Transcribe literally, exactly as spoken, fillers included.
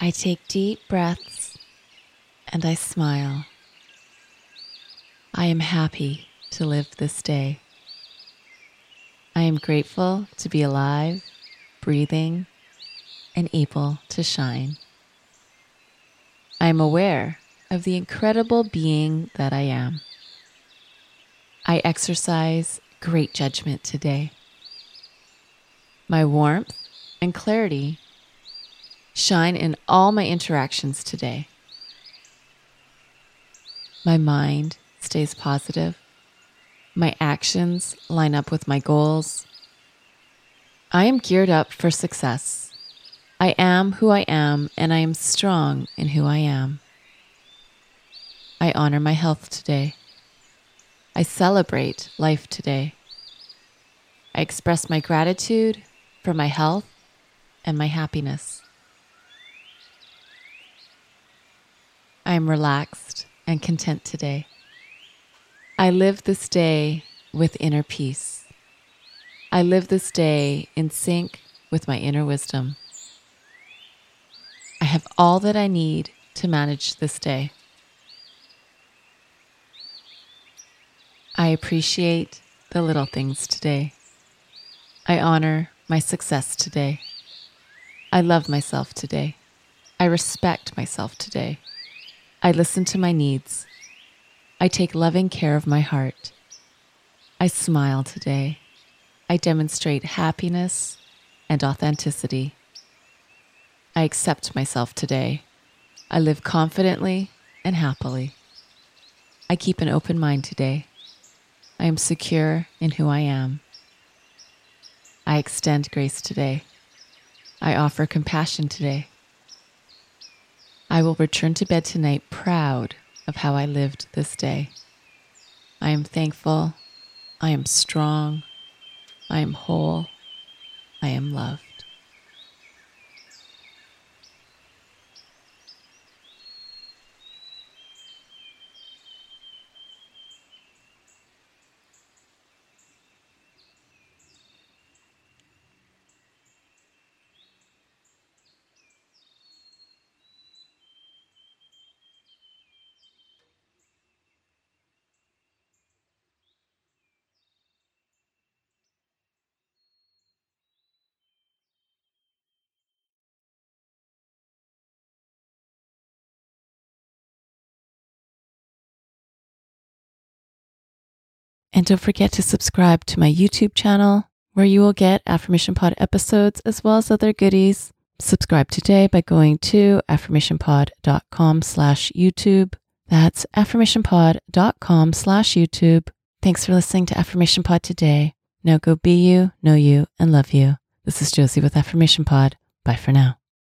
I take deep breaths and I smile. I am happy to live this day. I am grateful to be alive, breathing, and able to shine. I am aware of the incredible being that I am. I exercise great judgment today. My warmth and clarity shine in all my interactions today. My mind stays positive. My actions line up with my goals. I am geared up for success. I am who I am, and I am strong in who I am. I honor my health today. I celebrate life today. I express my gratitude for my health and my happiness. I am relaxed and content today. I live this day with inner peace. I live this day in sync with my inner wisdom. I have all that I need to manage this day. I appreciate the little things today. I honor my success today. I love myself today. I respect myself today. I listen to my needs. I take loving care of my heart. I smile today. I demonstrate happiness and authenticity. I accept myself today. I live confidently and happily. I keep an open mind today. I am secure in who I am. I extend grace today. I offer compassion today. I will return to bed tonight proud of how I lived this day. I am thankful. I am strong. I am whole. I am loved. And don't forget to subscribe to my YouTube channel, where you will get Affirmation Pod episodes as well as other goodies. Subscribe today by going to affirmationpod.com slash YouTube. That's affirmationpod.com slash YouTube. Thanks for listening to Affirmation Pod today. Now go be you, know you, and love you. This is Josie with Affirmation Pod. Bye for now.